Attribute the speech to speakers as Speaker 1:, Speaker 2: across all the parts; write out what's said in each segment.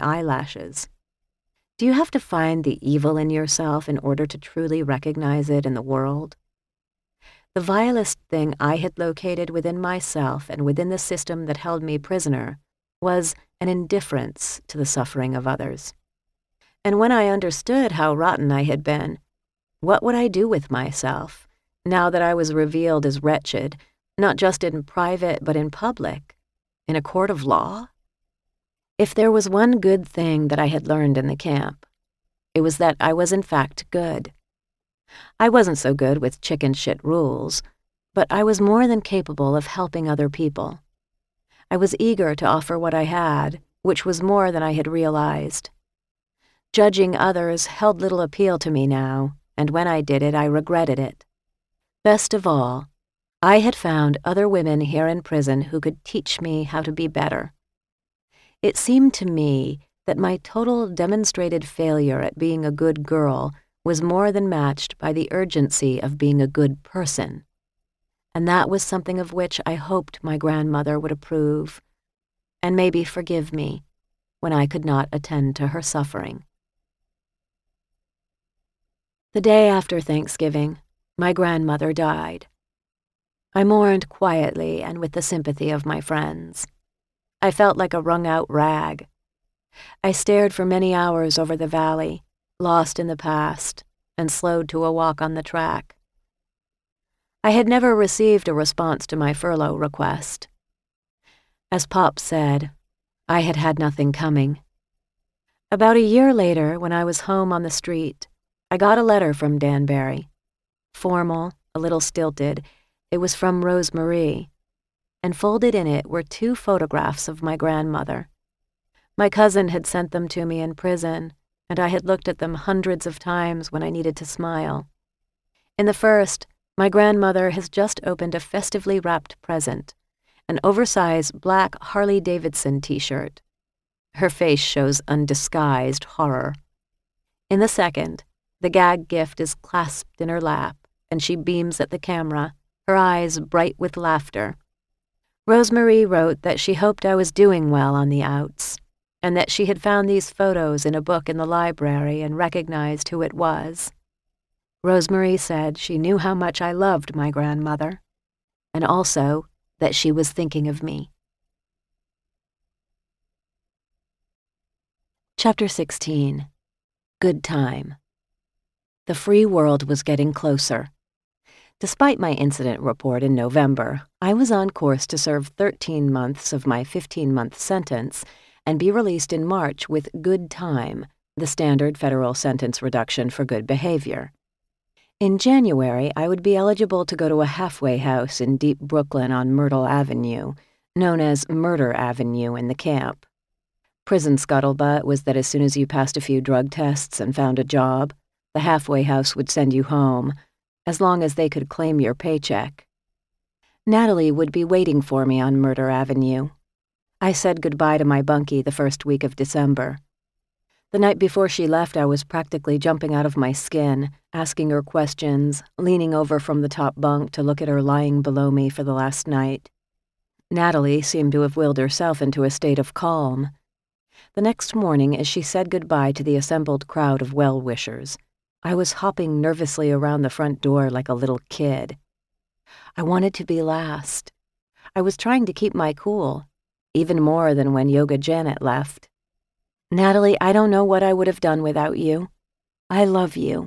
Speaker 1: eyelashes. Do you have to find the evil in yourself in order to truly recognize it in the world? The vilest thing I had located within myself and within the system that held me prisoner was an indifference to the suffering of others. And when I understood how rotten I had been, what would I do with myself, now that I was revealed as wretched, not just in private but in public, in a court of law? If there was one good thing that I had learned in the camp, it was that I was in fact good. I wasn't so good with chicken shit rules, but I was more than capable of helping other people. I was eager to offer what I had, which was more than I had realized. Judging others held little appeal to me now, and when I did it, I regretted it. Best of all, I had found other women here in prison who could teach me how to be better. It seemed to me that my total demonstrated failure at being a good girl was more than matched by the urgency of being a good person. And that was something of which I hoped my grandmother would approve, and maybe forgive me when I could not attend to her suffering. The day after Thanksgiving, my grandmother died. I mourned quietly and with the sympathy of my friends. I felt like a wrung-out rag. I stared for many hours over the valley, lost in the past, and slowed to a walk on the track. I had never received a response to my furlough request. As Pop said, I had had nothing coming. About a year later, when I was home on the street, I got a letter from Danbury. Formal, a little stilted, it was from Rosemarie, and folded in it were 2 photographs of my grandmother. My cousin had sent them to me in prison, and I had looked at them hundreds of times when I needed to smile. In the first, my grandmother has just opened a festively wrapped present, an oversized black Harley-Davidson t-shirt. Her face shows undisguised horror. In the second, the gag gift is clasped in her lap, and she beams at the camera, her eyes bright with laughter. Rosemarie wrote that she hoped I was doing well on the outs, and that she had found these photos in a book in the library and recognized who it was. Rosemarie said she knew how much I loved my grandmother, and also that she was thinking of me. Chapter 16. Good Time. The free world was getting closer. Despite my incident report in November, I was on course to serve 13 months of my 15-month sentence and be released in March with good time, the standard federal sentence reduction for good behavior. In January, I would be eligible to go to a halfway house in deep Brooklyn on Myrtle Avenue, known as Murder Avenue in the camp. Prison scuttlebutt was that as soon as you passed a few drug tests and found a job, the halfway house would send you home, as long as they could claim your paycheck. Natalie would be waiting for me on Murder Avenue. I said goodbye to my bunkie the first week of December. The night before she left, I was practically jumping out of my skin, asking her questions, leaning over from the top bunk to look at her lying below me for the last night. Natalie seemed to have willed herself into a state of calm. The next morning, as she said goodbye to the assembled crowd of well-wishers, I was hopping nervously around the front door like a little kid. I wanted to be last. I was trying to keep my cool, even more than when Yoga Janet left. Natalie, I don't know what I would have done without you. I love you.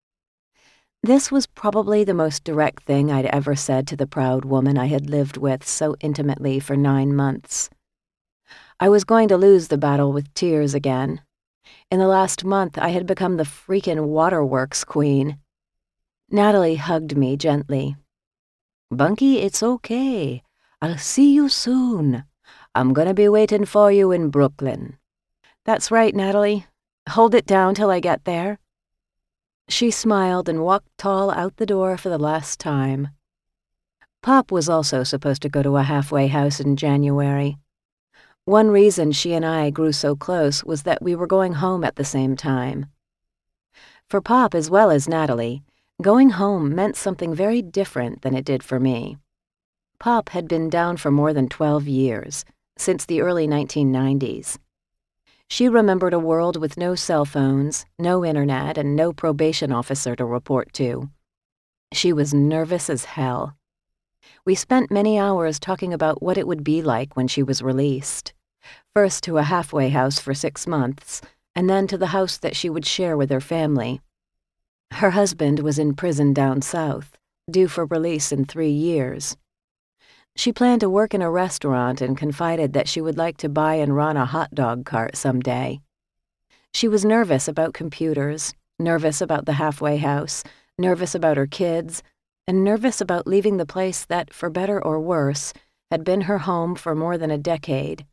Speaker 1: This was probably the most direct thing I'd ever said to the proud woman I had lived with so intimately for 9 months. I was going to lose the battle with tears again. In the last month, I had become the freaking waterworks queen. Natalie hugged me gently. Bunkie, it's okay. I'll see you soon. I'm gonna be waiting for you in Brooklyn. That's right, Natalie. Hold it down till I get there. She smiled and walked tall out the door for the last time. Pop was also supposed to go to a halfway house in January. One reason she and I grew so close was that we were going home at the same time. For Pop as well as Natalie, going home meant something very different than it did for me. Pop had been down for more than 12 years, since the early 1990s. She remembered a world with no cell phones, no internet, and no probation officer to report to. She was nervous as hell. We spent many hours talking about what it would be like when she was released. First to a halfway house for 6 months, and then to the house that she would share with her family. Her husband was in prison down south, due for release in 3 years. She planned to work in a restaurant and confided that she would like to buy and run a hot dog cart someday. She was nervous about computers, nervous about the halfway house, nervous about her kids, and nervous about leaving the place that, for better or worse, had been her home for more than a decade.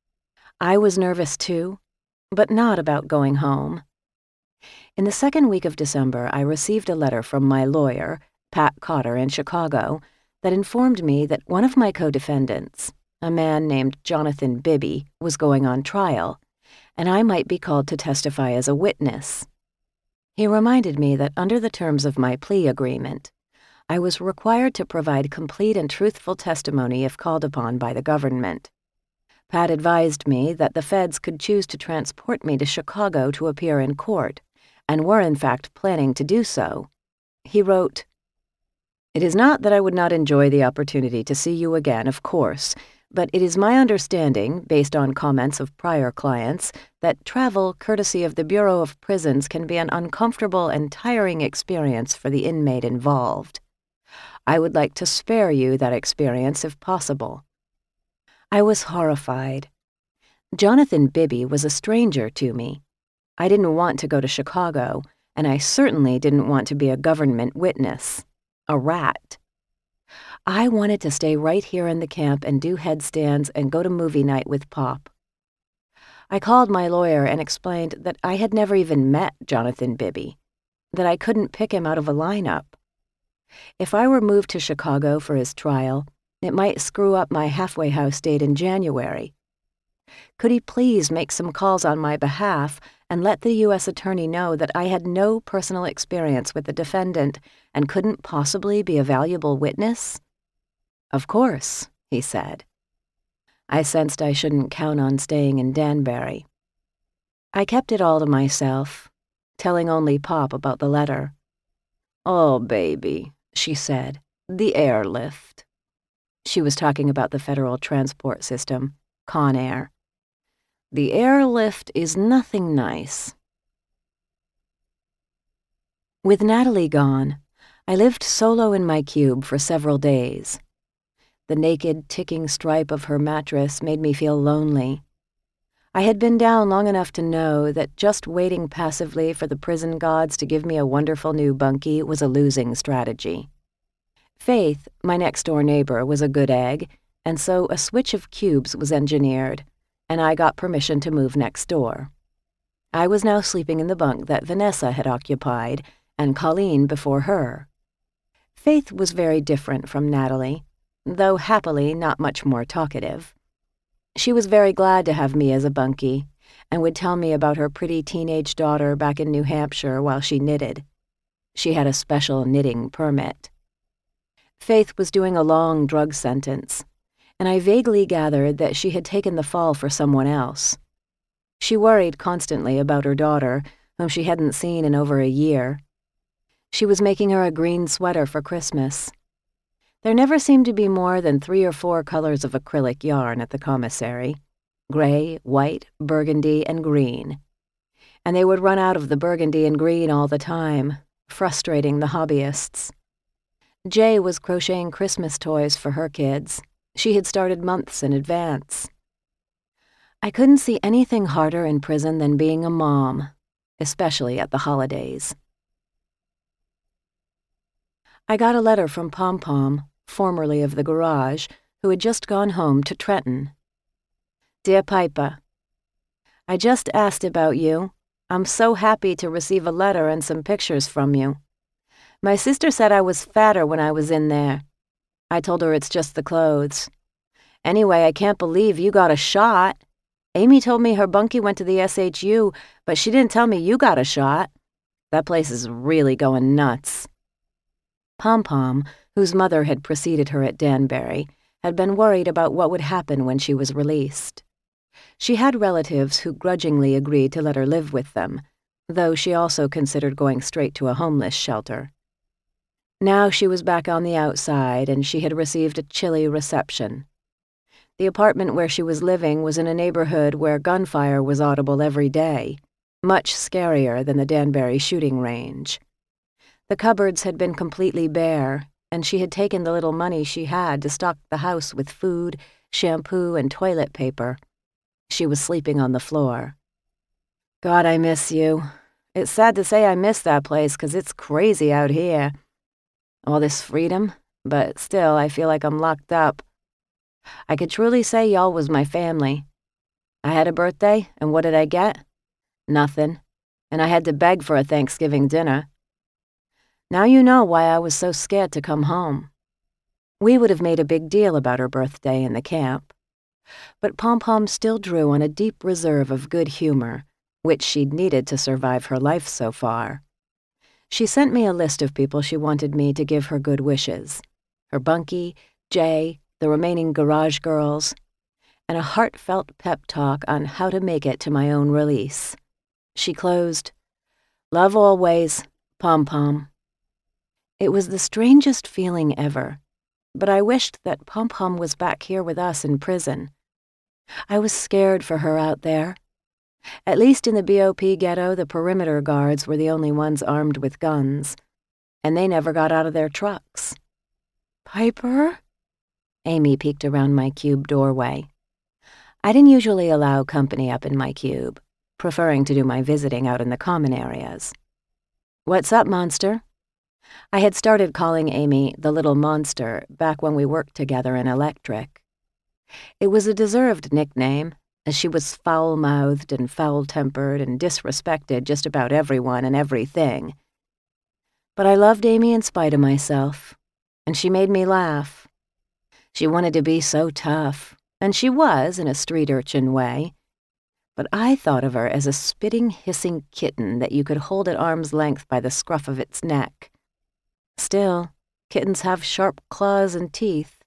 Speaker 1: I was nervous too, but not about going home. In the second week of December, I received a letter from my lawyer, Pat Cotter, in Chicago, that informed me that one of my co-defendants, a man named Jonathan Bibby, was going on trial, and I might be called to testify as a witness. He reminded me that under the terms of my plea agreement, I was required to provide complete and truthful testimony if called upon by the government. Pat advised me that the feds could choose to transport me to Chicago to appear in court, and were in fact planning to do so. He wrote, "It is not that I would not enjoy the opportunity to see you again, of course, but it is my understanding, based on comments of prior clients, that travel courtesy of the Bureau of Prisons can be an uncomfortable and tiring experience for the inmate involved. I would like to spare you that experience if possible." I was horrified. Jonathan Bibby was a stranger to me. I didn't want to go to Chicago, and I certainly didn't want to be a government witness. A rat. I wanted to stay right here in the camp and do headstands and go to movie night with Pop. I called my lawyer and explained that I had never even met Jonathan Bibby, that I couldn't pick him out of a lineup. If I were moved to Chicago for his trial, it might screw up my halfway house date in January. Could he please make some calls on my behalf and let the U.S. Attorney know that I had no personal experience with the defendant and couldn't possibly be a valuable witness? Of course, he said. I sensed I shouldn't count on staying in Danbury. I kept it all to myself, telling only Pop about the letter. "Oh, baby," she said, "the airlift." She was talking about the federal transport system, Con Air. "The airlift is nothing nice." With Natalie gone, I lived solo in my cube for several days. The naked, ticking stripe of her mattress made me feel lonely. I had been down long enough to know that just waiting passively for the prison gods to give me a wonderful new bunkie was a losing strategy. Faith, my next-door neighbor, was a good egg, and so a switch of cubes was engineered, and I got permission to move next door. I was now sleeping in the bunk that Vanessa had occupied, and Colleen before her. Faith was very different from Natalie, though happily not much more talkative. She was very glad to have me as a bunkie, and would tell me about her pretty teenage daughter back in New Hampshire while she knitted. She had a special knitting permit. Faith was doing a long drug sentence, and I vaguely gathered that she had taken the fall for someone else. She worried constantly about her daughter, whom she hadn't seen in over a year. She was making her a green sweater for Christmas. There never seemed to be more than 3 or 4 colors of acrylic yarn at the commissary: gray, white, burgundy, and green. And they would run out of the burgundy and green all the time, frustrating the hobbyists. Jay was crocheting Christmas toys for her kids. She had started months in advance. I couldn't see anything harder in prison than being a mom, especially at the holidays. I got a letter from Pom Pom, formerly of the garage, who had just gone home to Trenton. Dear Piper, I just asked about you. I'm so happy to receive a letter and some pictures from you. My sister said I was fatter when I was in there. I told her it's just the clothes. Anyway, I can't believe you got a shot. Amy told me her bunkie went to the SHU, but she didn't tell me you got a shot. That place is really going nuts. Pom Pom, whose mother had preceded her at Danbury, had been worried about what would happen when she was released. She had relatives who grudgingly agreed to let her live with them, though she also considered going straight to a homeless shelter. Now she was back on the outside, and she had received a chilly reception. The apartment where she was living was in a neighborhood where gunfire was audible every day, much scarier than the Danbury shooting range. The cupboards had been completely bare, and she had taken the little money she had to stock the house with food, shampoo, and toilet paper. She was sleeping on the floor. God, I miss you. It's sad to say I miss that place 'cause it's crazy out here. All this freedom, but still I feel like I'm locked up. I could truly say y'all was my family. I had a birthday, and what did I get? Nothing. And I had to beg for a Thanksgiving dinner. Now you know why I was so scared to come home. We would have made a big deal about her birthday in the camp. But Pom Pom still drew on a deep reserve of good humor, which she'd needed to survive her life so far. She sent me a list of people she wanted me to give her good wishes. Her bunkie, Jay, the remaining garage girls, and a heartfelt pep talk on how to make it to my own release. She closed, "Love always, Pom Pom." It was the strangest feeling ever, but I wished that Pom Pom was back here with us in prison. I was scared for her out there. At least in the BOP ghetto, the perimeter guards were the only ones armed with guns, and they never got out of their trucks. "Piper?" Amy peeked around my cube doorway. I didn't usually allow company up in my cube, preferring to do my visiting out in the common areas. "What's up, monster?" I had started calling Amy the little monster back when we worked together in electric. It was a deserved nickname, as she was foul-mouthed and foul-tempered and disrespected just about everyone and everything. But I loved Amy in spite of myself, and she made me laugh. She wanted to be so tough, and she was in a street urchin way, but I thought of her as a spitting, hissing kitten that you could hold at arm's length by the scruff of its neck. Still, kittens have sharp claws and teeth.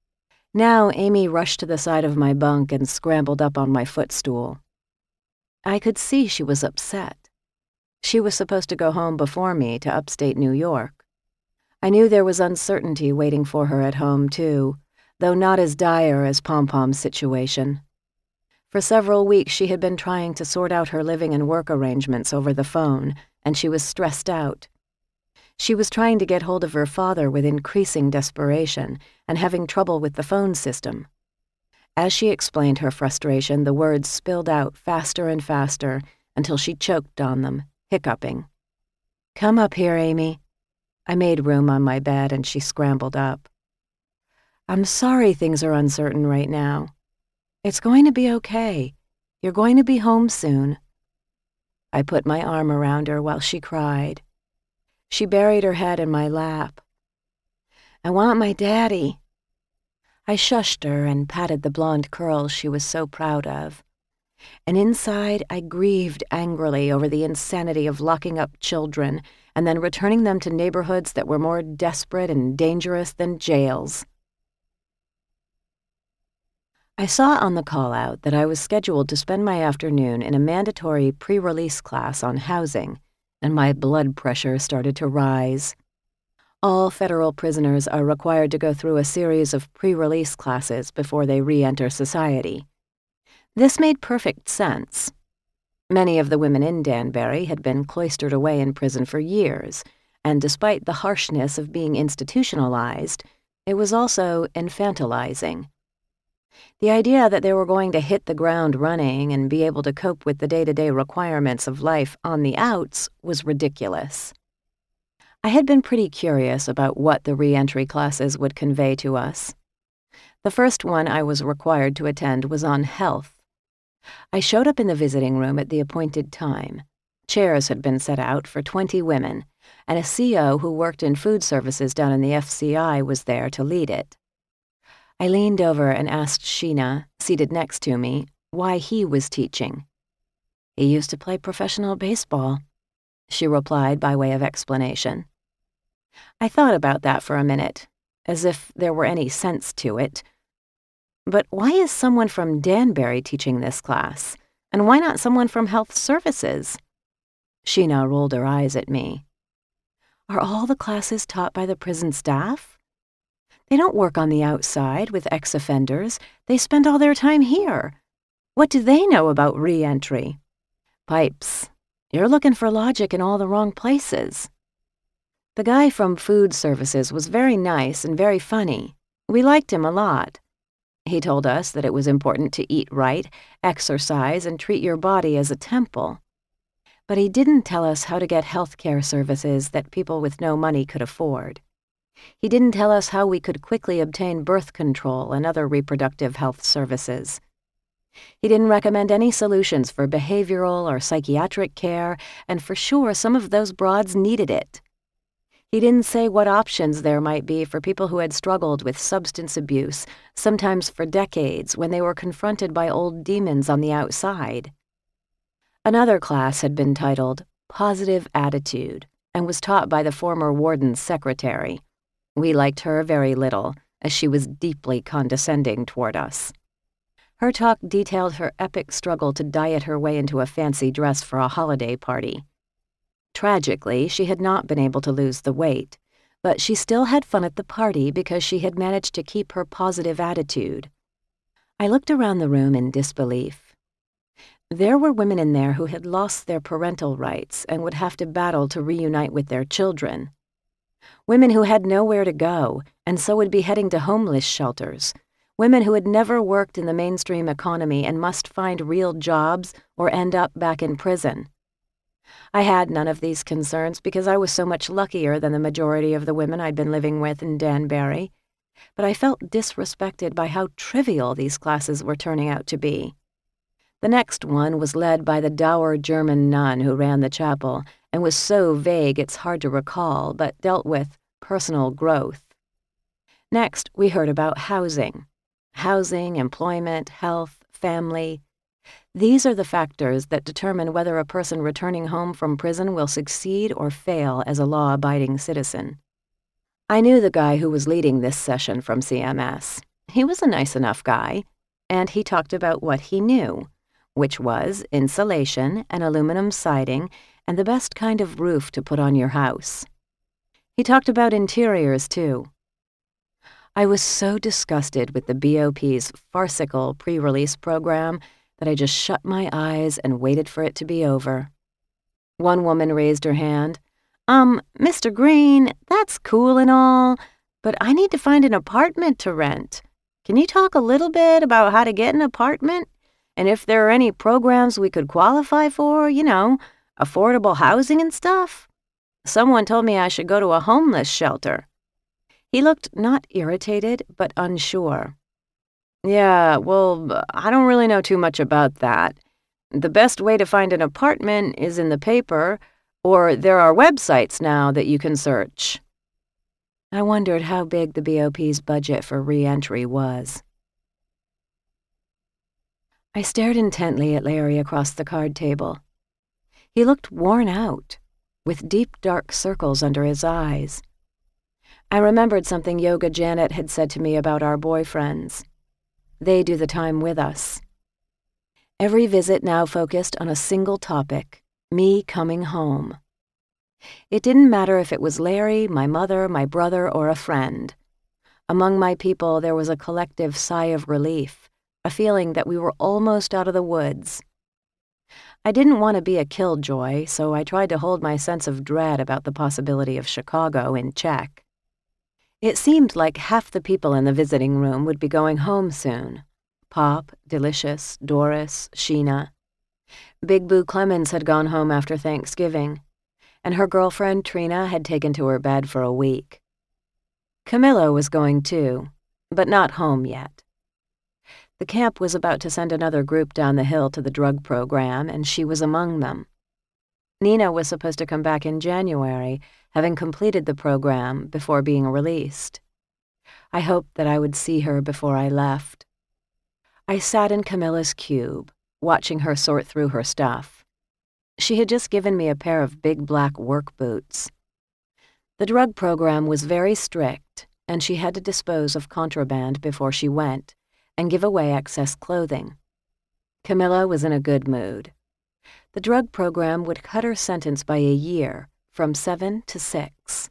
Speaker 1: Now Amy rushed to the side of my bunk and scrambled up on my footstool. I could see she was upset. She was supposed to go home before me to upstate New York. I knew there was uncertainty waiting for her at home, too, though not as dire as Pom Pom's situation. For several weeks she had been trying to sort out her living and work arrangements over the phone, and she was stressed out. She was trying to get hold of her father with increasing desperation and having trouble with the phone system. As she explained her frustration, the words spilled out faster and faster until she choked on them, hiccuping. "Come up here, Amy." I made room on my bed and she scrambled up. "I'm sorry things are uncertain right now. It's going to be okay. You're going to be home soon." I put my arm around her while she cried. She buried her head in my lap. "I want my daddy." I shushed her and patted the blonde curls she was so proud of. And inside, I grieved angrily over the insanity of locking up children and then returning them to neighborhoods that were more desperate and dangerous than jails. I saw on the call-out that I was scheduled to spend my afternoon in a mandatory pre-release class on housing, and my blood pressure started to rise. All federal prisoners are required to go through a series of pre-release classes before they re-enter society. This made perfect sense. Many of the women in Danbury had been cloistered away in prison for years, and despite the harshness of being institutionalized, it was also infantilizing. The idea that they were going to hit the ground running and be able to cope with the day-to-day requirements of life on the outs was ridiculous. I had been pretty curious about what the re-entry classes would convey to us. The first one I was required to attend was on health. I showed up in the visiting room at the appointed time. Chairs had been set out for 20 women, and a CO who worked in food services down in the FCI was there to lead it. I leaned over and asked Sheena, seated next to me, why he was teaching. "He used to play professional baseball," she replied by way of explanation. I thought about that for a minute, as if there were any sense to it. But why is someone from Danbury teaching this class? And why not someone from Health Services? Sheena rolled her eyes at me. Are all the classes taught by the prison staff? They don't work on the outside with ex-offenders. They spend all their time here. What do they know about re-entry? Pipes, you're looking for logic in all the wrong places. The guy from Food Services was very nice and very funny. We liked him a lot. He told us that it was important to eat right, exercise, and treat your body as a temple. But he didn't tell us how to get health care services that people with no money could afford. He didn't tell us how we could quickly obtain birth control and other reproductive health services. He didn't recommend any solutions for behavioral or psychiatric care, and for sure some of those broads needed it. He didn't say what options there might be for people who had struggled with substance abuse, sometimes for decades, when they were confronted by old demons on the outside. Another class had been titled Positive Attitude and was taught by the former warden's secretary. We liked her very little, as she was deeply condescending toward us. Her talk detailed her epic struggle to diet her way into a fancy dress for a holiday party. Tragically, she had not been able to lose the weight, but she still had fun at the party because she had managed to keep her positive attitude. I looked around the room in disbelief. There were women in there who had lost their parental rights and would have to battle to reunite with their children. Women who had nowhere to go and so would be heading to homeless shelters. Women who had never worked in the mainstream economy and must find real jobs or end up back in prison. I had none of these concerns because I was so much luckier than the majority of the women I'd been living with in Danbury, but I felt disrespected by how trivial these classes were turning out to be. The next one was led by the dour German nun who ran the chapel and was so vague it's hard to recall, but dealt with personal growth. Next, we heard about housing. Housing, employment, health, family. These are the factors that determine whether a person returning home from prison will succeed or fail as a law-abiding citizen. I knew the guy who was leading this session from CMS. He was a nice enough guy, and he talked about what he knew, which was insulation and aluminum siding and the best kind of roof to put on your house. He talked about interiors, too. I was so disgusted with the BOP's farcical pre-release program that I just shut my eyes and waited for it to be over. One woman raised her hand. Mr. Green, that's cool and all, but I need to find an apartment to rent. Can you talk a little bit about how to get an apartment? And if there are any programs we could qualify for, affordable housing and stuff? Someone told me I should go to a homeless shelter. He looked not irritated, but unsure. Yeah, well, I don't really know too much about that. The best way to find an apartment is in the paper, or there are websites now that you can search. I wondered how big the BOP's budget for re-entry was. I stared intently at Larry across the card table. He looked worn out, with deep dark circles under his eyes. I remembered something Yoga Janet had said to me about our boyfriends. They do the time with us. Every visit now focused on a single topic, me coming home. It didn't matter if it was Larry, my mother, my brother, or a friend. Among my people there was a collective sigh of relief, a feeling that we were almost out of the woods. I didn't want to be a killjoy, so I tried to hold my sense of dread about the possibility of Chicago in check. It seemed like half the people in the visiting room would be going home soon. Pop, Delicious, Doris, Sheena. Big Boo Clemens had gone home after Thanksgiving, and her girlfriend Trina had taken to her bed for a week. Camilla was going too, but not home yet. The camp was about to send another group down the hill to the drug program, and she was among them. Nina was supposed to come back in January, having completed the program before being released. I hoped that I would see her before I left. I sat in Camilla's cube, watching her sort through her stuff. She had just given me a pair of big black work boots. The drug program was very strict, and she had to dispose of contraband before she went, and give away excess clothing. Camilla was in a good mood. The drug program would cut her sentence by a year, from 7 to 6.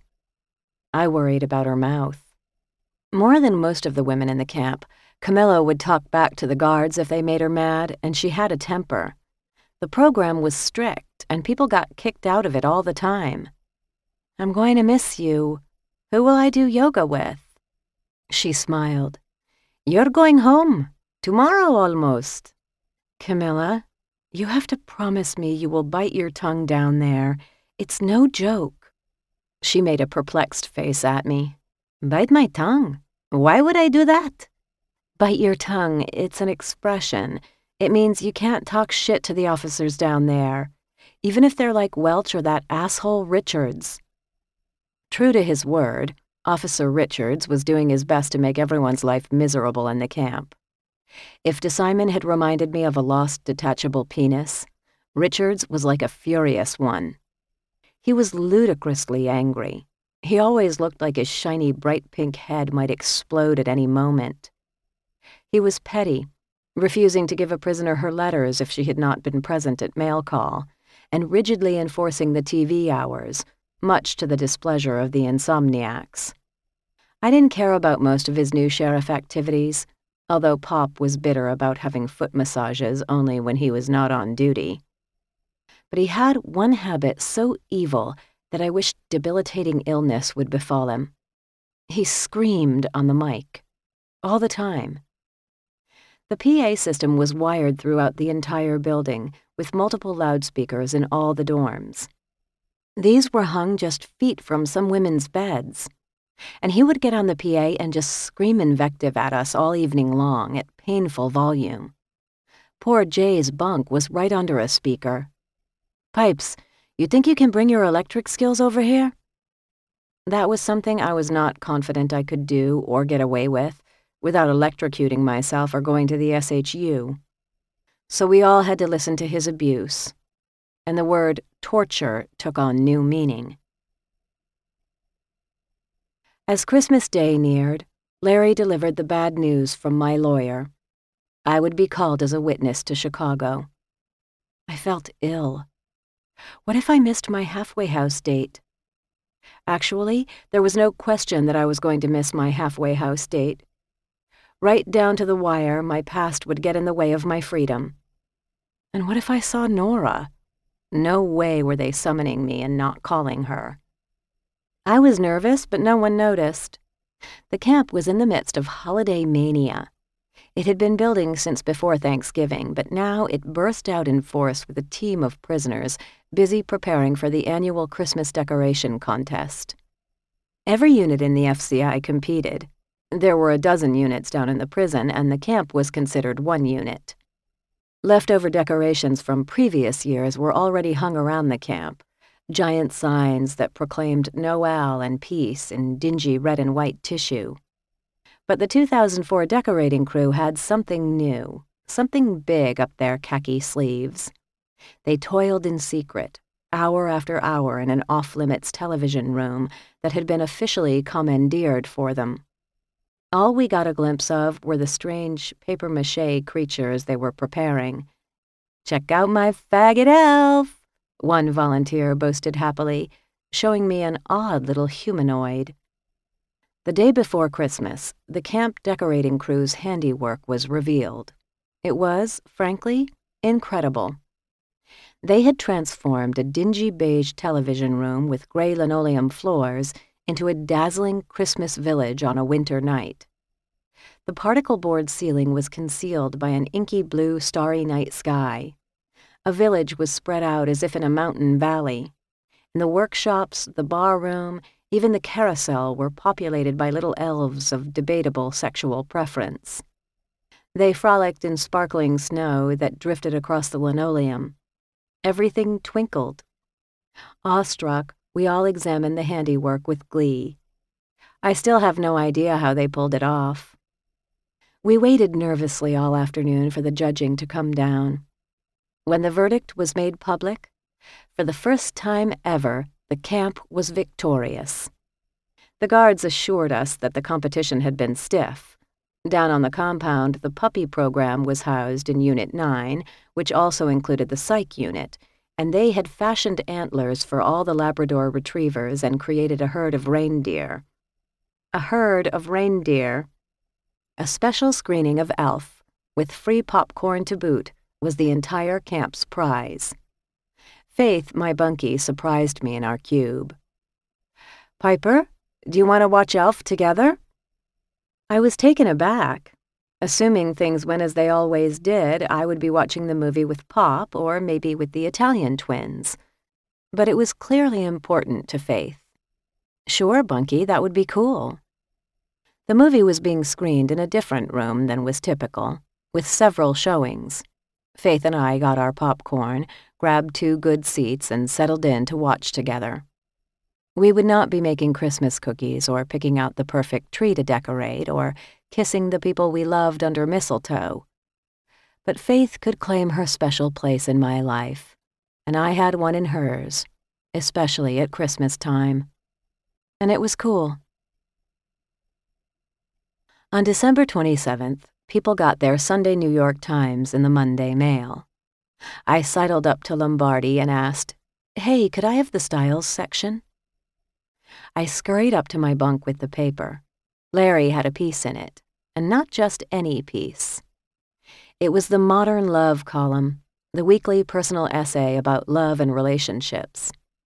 Speaker 1: I worried about her mouth. More than most of the women in the camp, Camilla would talk back to the guards if they made her mad, and she had a temper. The program was strict, and people got kicked out of it all the time. "I'm going to miss you. Who will I do yoga with?" She smiled. "You're going home. Tomorrow almost." "Camilla, you have to promise me you will bite your tongue down there. It's no joke." She made a perplexed face at me. "Bite my tongue? Why would I do that?" "Bite your tongue, it's an expression. It means you can't talk shit to the officers down there, even if they're like Welch or that asshole Richards." True to his word, Officer Richards was doing his best to make everyone's life miserable in the camp. If DeSimon had reminded me of a lost detachable penis, Richards was like a furious one. He was ludicrously angry. He always looked like his shiny, bright pink head might explode at any moment. He was petty, refusing to give a prisoner her letters if she had not been present at mail call, and rigidly enforcing the TV hours, much to the displeasure of the insomniacs. I didn't care about most of his new sheriff activities, although Pop was bitter about having foot massages only when he was not on duty. But he had one habit so evil that I wished debilitating illness would befall him. He screamed on the mic, all the time. The PA system was wired throughout the entire building, with multiple loudspeakers in all the dorms. These were hung just feet from some women's beds, and he would get on the PA and just scream invective at us all evening long at painful volume. Poor Jay's bunk was right under a speaker. "Pipes, you think you can bring your electric skills over here?" That was something I was not confident I could do or get away with without electrocuting myself or going to the SHU. So we all had to listen to his abuse, and the word torture took on new meaning. As Christmas Day neared, Larry delivered the bad news from my lawyer. I would be called as a witness to Chicago. I felt ill. What if I missed my halfway house date? Actually, there was no question that I was going to miss my halfway house date. Right down to the wire, my past would get in the way of my freedom. And what if I saw Nora? No way were they summoning me and not calling her. I was nervous, but no one noticed. The camp was in the midst of holiday mania. It had been building since before Thanksgiving, but now it burst out in force with a team of prisoners busy preparing for the annual Christmas decoration contest. Every unit in the FCI competed. There were a dozen units down in the prison, and the camp was considered one unit. Leftover decorations from previous years were already hung around the camp, giant signs that proclaimed Noel and peace in dingy red and white tissue. But the 2004 decorating crew had something new, something big up their khaki sleeves. They toiled in secret, hour after hour in an off-limits television room that had been officially commandeered for them. All we got a glimpse of were the strange papier-mâché creatures they were preparing. "Check out my faggot elf," one volunteer boasted happily, showing me an odd little humanoid. The day before Christmas, the camp decorating crew's handiwork was revealed. It was, frankly, incredible. They had transformed a dingy beige television room with gray linoleum floors into a dazzling Christmas village on a winter night. The particle board ceiling was concealed by an inky blue starry night sky. A village was spread out as if in a mountain valley. And the workshops, the bar room, even the carousel were populated by little elves of debatable sexual preference. They frolicked in sparkling snow that drifted across the linoleum. Everything twinkled. Awestruck, we all examined the handiwork with glee. I still have no idea how they pulled it off. We waited nervously all afternoon for the judging to come down. When the verdict was made public, for the first time ever, the camp was victorious. The guards assured us that the competition had been stiff, Down on the compound, the puppy program was housed in Unit 9, which also included the psych unit, and they had fashioned antlers for all the Labrador retrievers and created a herd of reindeer. A herd of reindeer. A special screening of Elf, with free popcorn to boot, was the entire camp's prize. Faith, my bunkie, surprised me in our cube. "Piper, do you want to watch Elf together?" I was taken aback. Assuming things went as they always did, I would be watching the movie with Pop or maybe with the Italian twins. But it was clearly important to Faith. "Sure, bunkie, that would be cool." The movie was being screened in a different room than was typical, with several showings. Faith and I got our popcorn, grabbed 2 good seats, and settled in to watch together. We would not be making Christmas cookies or picking out the perfect tree to decorate or kissing the people we loved under mistletoe. But Faith could claim her special place in my life, and I had one in hers, especially at Christmas time. And it was cool. On December 27th, people got their Sunday New York Times in the Monday mail. I sidled up to Lombardi and asked, "Hey, could I have the styles section?" I scurried up to my bunk with the paper. Larry had a piece in it, and not just any piece. It was the Modern Love column, the weekly personal essay about love and relationships.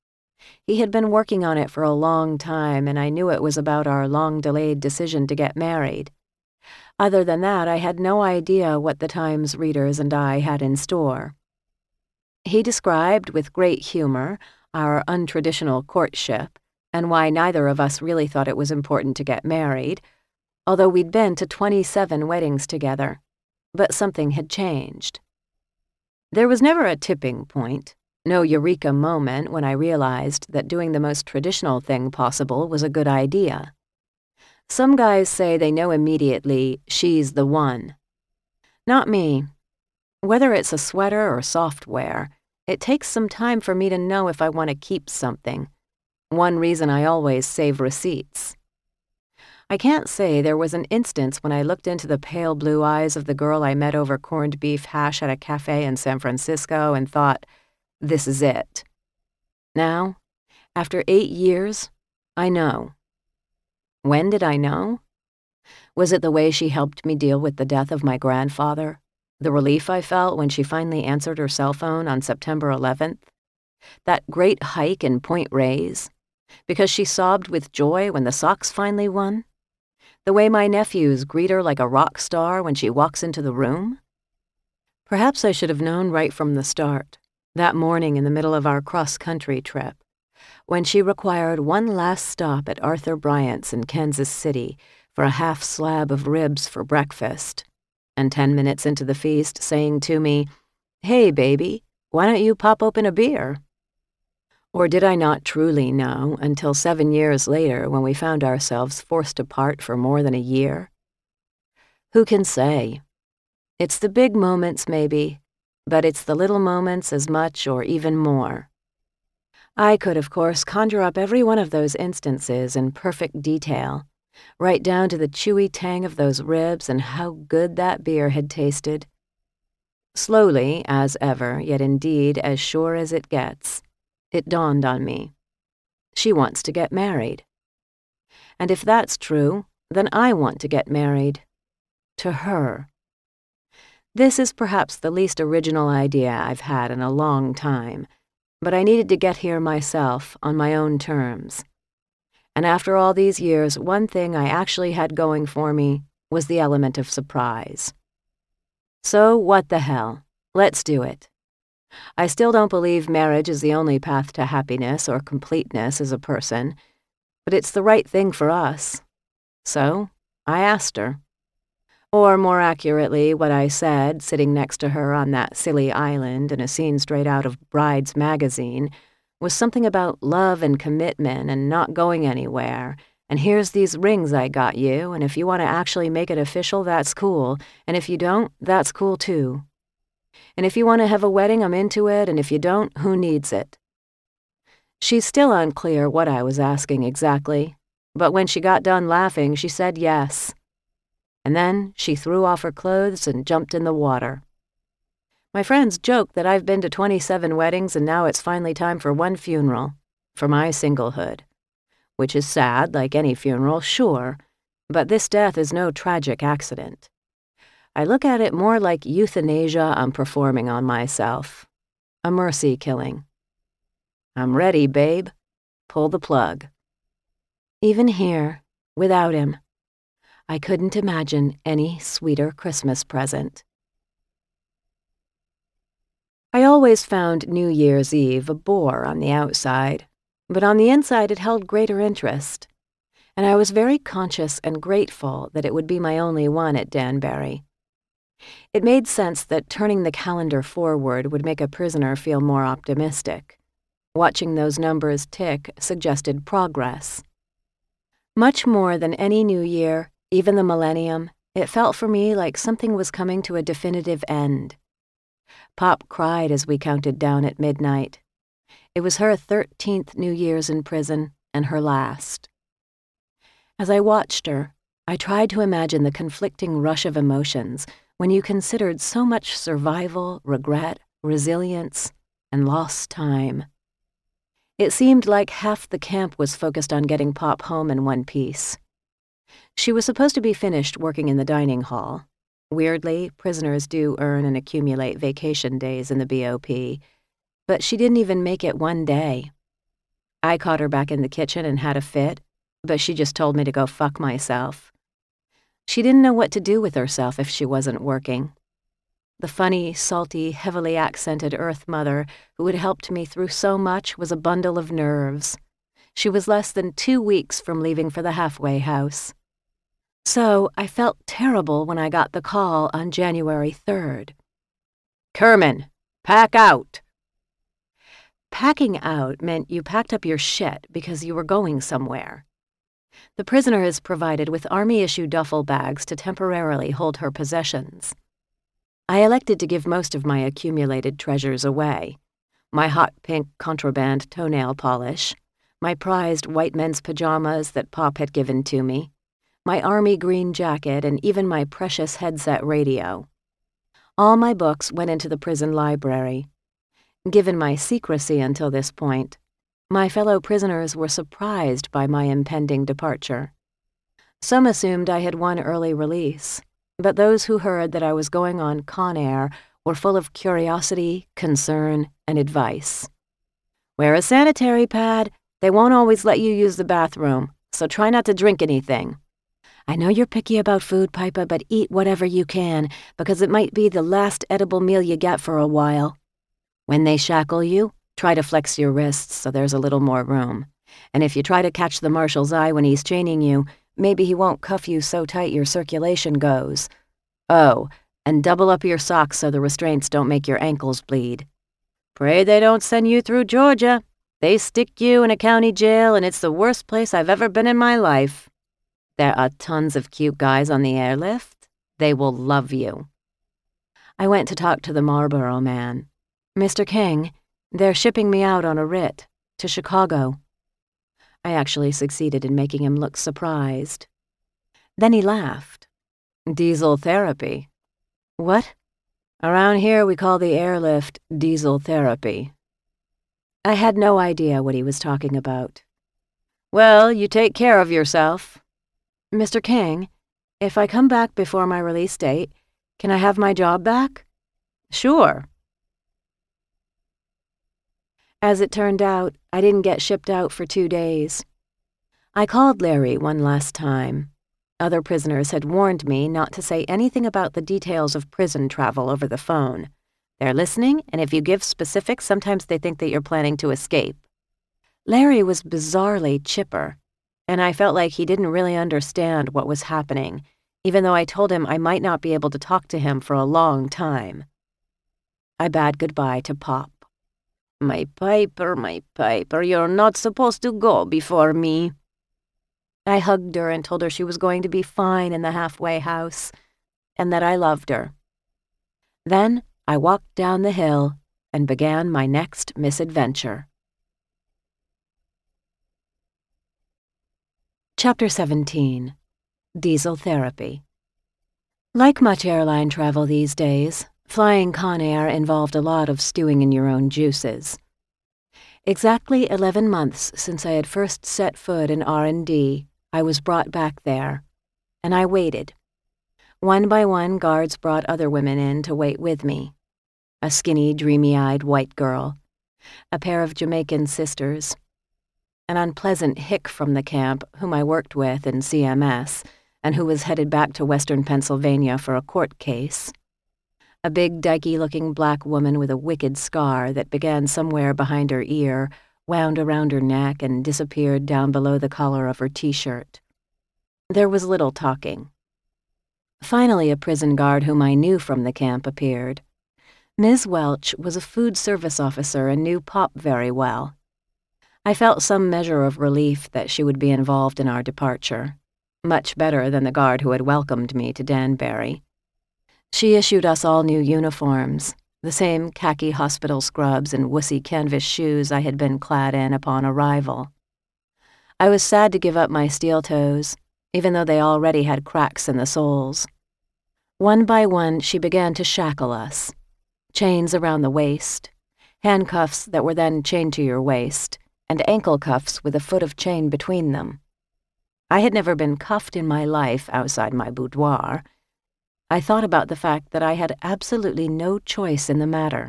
Speaker 1: He had been working on it for a long time, and I knew it was about our long-delayed decision to get married. Other than that, I had no idea what the Times readers and I had in store. He described with great humor our untraditional courtship and why neither of us really thought it was important to get married, although we'd been to 27 weddings together. But something had changed. There was never a tipping point, no eureka moment when I realized that doing the most traditional thing possible was a good idea. Some guys say they know immediately, she's the one. Not me. Whether it's a sweater or software, it takes some time for me to know if I want to keep something. One reason I always save receipts. I can't say there was an instance when I looked into the pale blue eyes of the girl I met over corned beef hash at a cafe in San Francisco and thought, this is it. Now, after 8 years, I know. When did I know? Was it the way she helped me deal with the death of my grandfather? The relief I felt when she finally answered her cell phone on September 11th? That great hike in Point Reyes? Because she sobbed with joy when the Sox finally won? The way my nephews greet her like a rock star when she walks into the room? Perhaps I should have known right from the start, that morning in the middle of our cross-country trip, when she required one last stop at Arthur Bryant's in Kansas City for a half slab of ribs for breakfast, and 10 minutes into the feast saying to me, "Hey, baby, why don't you pop open a beer?" Or did I not truly know until 7 years later when we found ourselves forced apart for more than a year? Who can say? It's the big moments, maybe, but it's the little moments as much or even more. I could, of course, conjure up every one of those instances in perfect detail, right down to the chewy tang of those ribs and how good that beer had tasted. Slowly, as ever, yet indeed as sure as it gets, it dawned on me. She wants to get married. And if that's true, then I want to get married. To her. This is perhaps the least original idea I've had in a long time, but I needed to get here myself, on my own terms. And after all these years, one thing I actually had going for me was the element of surprise. So what the hell? Let's do it. I still don't believe marriage is the only path to happiness or completeness as a person, but it's the right thing for us. So I asked her. Or more accurately, what I said, sitting next to her on that silly island in a scene straight out of Brides magazine, was something about love and commitment and not going anywhere, and here's these rings I got you, and if you want to actually make it official, that's cool, and if you don't, that's cool too. And if you want to have a wedding, I'm into it, and if you don't, who needs it? She's still unclear what I was asking exactly, but when she got done laughing, she said yes. and then she threw off her clothes and jumped in the water. My friends joke that I've been to 27 weddings and now it's finally time for one funeral, for my singlehood. Which is sad, like any funeral, sure, but this death is no tragic accident. I look at it more like euthanasia I'm performing on myself. A mercy killing. I'm ready, babe. Pull the plug. Even here, without him, I couldn't imagine any sweeter Christmas present. I always found New Year's Eve a bore on the outside, but on the inside it held greater interest, and I was very conscious and grateful that it would be my only one at Danbury. It made sense that turning the calendar forward would make a prisoner feel more optimistic. Watching those numbers tick suggested progress. Much more than any new year, even the millennium, it felt for me like something was coming to a definitive end. Pop cried as we counted down at midnight. It was her 13th New Year's in prison, and her last. As I watched her, I tried to imagine the conflicting rush of emotions when you considered so much survival, regret, resilience, and lost time. It seemed like half the camp was focused on getting Pop home in one piece. She was supposed to be finished working in the dining hall. Weirdly, prisoners do earn and accumulate vacation days in the BOP, but she didn't even make it one day. I caught her back in the kitchen and had a fit, but she just told me to go fuck myself. She didn't know what to do with herself if she wasn't working. The funny, salty, heavily accented Earth Mother who had helped me through so much was a bundle of nerves. She was less than 2 weeks from leaving for the halfway house. So I felt terrible when I got the call on January 3rd. Kerman, pack out! Packing out meant you packed up your shit because you were going somewhere. The prisoner is provided with Army-issue duffel bags to temporarily hold her possessions. I elected to give most of my accumulated treasures away. My hot pink contraband toenail polish, my prized white men's pajamas that Pop had given to me, my army green jacket, and even my precious headset radio. All my books went into the prison library. Given my secrecy until this point, my fellow prisoners were surprised by my impending departure. Some assumed I had won early release, but those who heard that I was going on Con Air were full of curiosity, concern, and advice. Wear a sanitary pad. They won't always let you use the bathroom, so try not to drink anything. I know you're picky about food, Piper, but eat whatever you can, because it might be the last edible meal you get for a while. When they shackle you, try to flex your wrists so there's a little more room. And if you try to catch the marshal's eye when he's chaining you, maybe he won't cuff you so tight your circulation goes. Oh, and double up your socks so the restraints don't make your ankles bleed. Pray they don't send you through Georgia. They stick you in a county jail, and it's the worst place I've ever been in my life. There are tons of cute guys on the airlift. They will love you. I went to talk to the Marlboro man. Mr. King, they're shipping me out on a writ to Chicago. I actually succeeded in making him look surprised. Then he laughed. Diesel therapy. What? Around here we call the airlift diesel therapy. I had no idea what he was talking about. Well, you take care of yourself. Mr. King, if I come back before my release date, can I have my job back? Sure. As it turned out, I didn't get shipped out for 2 days. I called Larry one last time. Other prisoners had warned me not to say anything about the details of prison travel over the phone. They're listening, and if you give specifics, sometimes they think that you're planning to escape. Larry was bizarrely chipper, and I felt like he didn't really understand what was happening, even though I told him I might not be able to talk to him for a long time. I bade goodbye to Pop. My Piper, you're not supposed to go before me. I hugged her and told her she was going to be fine in the halfway house, and that I loved her. Then I walked down the hill and began my next misadventure. Chapter 17. Diesel Therapy. Like much airline travel these days, flying Con Air involved a lot of stewing in your own juices. Exactly 11 months since I had first set foot in R&D, I was brought back there, and I waited. One by one, guards brought other women in to wait with me. A skinny, dreamy-eyed white girl, a pair of Jamaican sisters, an unpleasant hick from the camp whom I worked with in CMS and who was headed back to western Pennsylvania for a court case, a big, dykey-looking black woman with a wicked scar that began somewhere behind her ear, wound around her neck, and disappeared down below the collar of her t-shirt. There was little talking. Finally, a prison guard whom I knew from the camp appeared. Ms. Welch was a food service officer and knew Pop very well. I felt some measure of relief that she would be involved in our departure, much better than the guard who had welcomed me to Danbury. She issued us all new uniforms, the same khaki hospital scrubs and wussy canvas shoes I had been clad in upon arrival. I was sad to give up my steel toes, even though they already had cracks in the soles. One by one, she began to shackle us. Chains around the waist, handcuffs that were then chained to your waist, and ankle cuffs with a foot of chain between them. I had never been cuffed in my life outside my boudoir. I thought about the fact that I had absolutely no choice in the matter.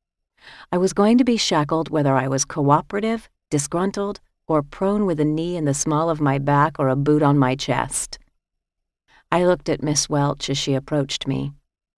Speaker 1: I was going to be shackled whether I was cooperative, disgruntled, or prone with a knee in the small of my back or a boot on my chest. I looked at Miss Welch as she approached me.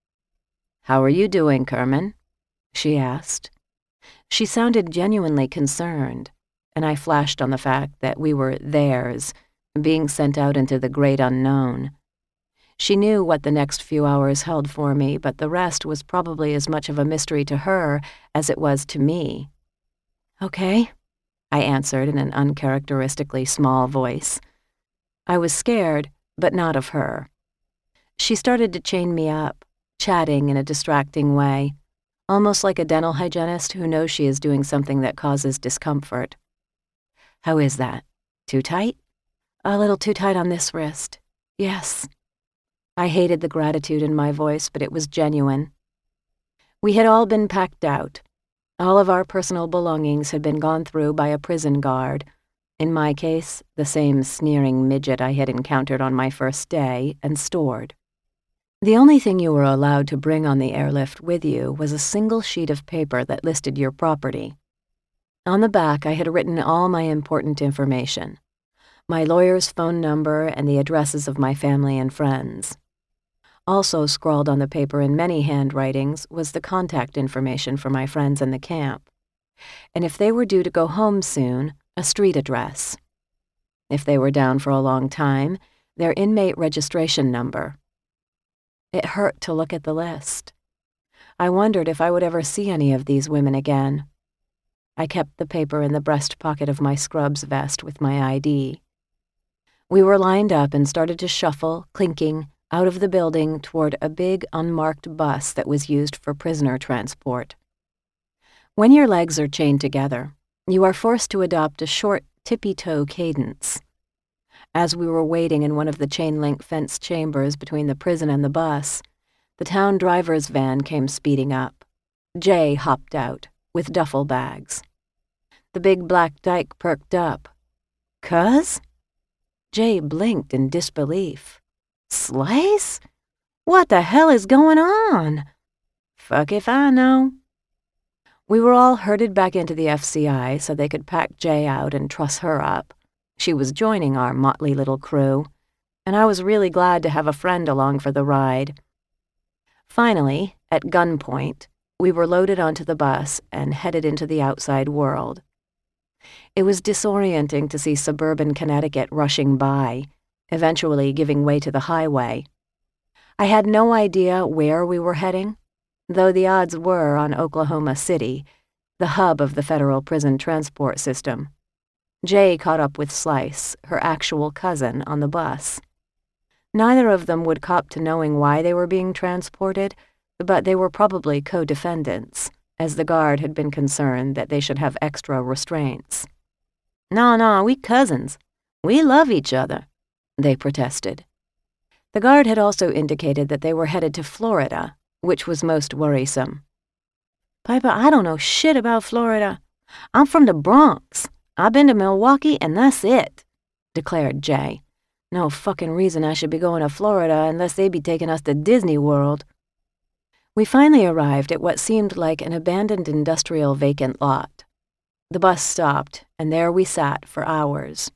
Speaker 1: "How are you doing, Kerman?" she asked. She sounded genuinely concerned, and I flashed on the fact that we were theirs, being sent out into the great unknown. She knew what the next few hours held for me, but the rest was probably as much of a mystery to her as it was to me. "Okay," I answered in an uncharacteristically small voice. I was scared, but not of her. She started to chain me up, chatting in a distracting way, almost like a dental hygienist who knows she is doing something that causes discomfort. "How is that? Too tight?" "A little too tight on this wrist. Yes." I hated the gratitude in my voice, but it was genuine. We had all been packed out. All of our personal belongings had been gone through by a prison guard, in my case, the same sneering midget I had encountered on my first day, and stored. The only thing you were allowed to bring on the airlift with you was a single sheet of paper that listed your property. On the back, I had written all my important information, my lawyer's phone number and the addresses of my family and friends. Also scrawled on the paper in many handwritings was the contact information for my friends in the camp, and if they were due to go home soon, a street address. If they were down for a long time, their inmate registration number. It hurt to look at the list. I wondered if I would ever see any of these women again. I kept the paper in the breast pocket of my scrubs vest with my ID. We were lined up and started to shuffle, clinking, out of the building toward a big, unmarked bus that was used for prisoner transport. When your legs are chained together, you are forced to adopt a short, tippy-toe cadence. As we were waiting in one of the chain-link fence chambers between the prison and the bus, the town driver's van came speeding up. Jay hopped out, with duffel bags. The big black dyke perked up. "Cuz?" Jay blinked in disbelief. "Slice? What the hell is going on?" "Fuck if I know." We were all herded back into the FCI so they could pack Jay out and truss her up. She was joining our motley little crew, and I was really glad to have a friend along for the ride. Finally, at gunpoint, we were loaded onto the bus and headed into the outside world. It was disorienting to see suburban Connecticut rushing by, eventually giving way to the highway. I had no idea where we were heading, though the odds were on Oklahoma City, the hub of the federal prison transport system. Jay caught up with Slice, her actual cousin, on the bus. Neither of them would cop to knowing why they were being transported, but they were probably co-defendants, as the guard had been concerned that they should have extra restraints. No, we cousins. We love each other," they protested. The guard had also indicated that they were headed to Florida, which was most worrisome. "Piper, I don't know shit about Florida. I'm from the Bronx. I've been to Milwaukee, and that's it," declared Jay. "No fucking reason I should be going to Florida unless they be taking us to Disney World." We finally arrived at what seemed like an abandoned industrial vacant lot. The bus stopped, and there we sat for hours.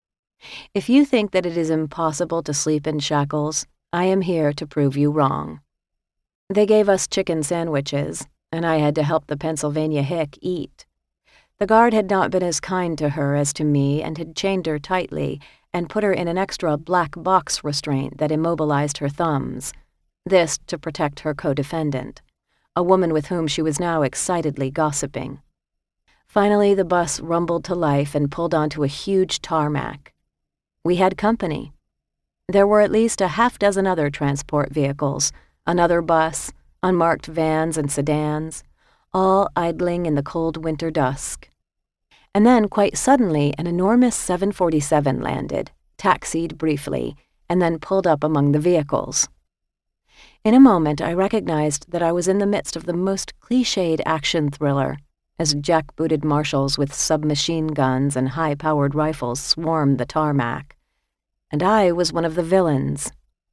Speaker 1: If you think that it is impossible to sleep in shackles, I am here to prove you wrong. They gave us chicken sandwiches, and I had to help the Pennsylvania hick eat. The guard had not been as kind to her as to me and had chained her tightly and put her in an extra black box restraint that immobilized her thumbs, this to protect her co-defendant, a woman with whom she was now excitedly gossiping. Finally, the bus rumbled to life and pulled onto a huge tarmac. We had company. There were at least a half-dozen other transport vehicles, another bus, unmarked vans and sedans, all idling in the cold winter dusk. And then, quite suddenly, an enormous 747 landed, taxied briefly, and then pulled up among the vehicles. In a moment, I recognized that I was in the midst of the most cliched action thriller, as jackbooted marshals with submachine guns and high-powered rifles swarmed the tarmac. And I was one of the villains.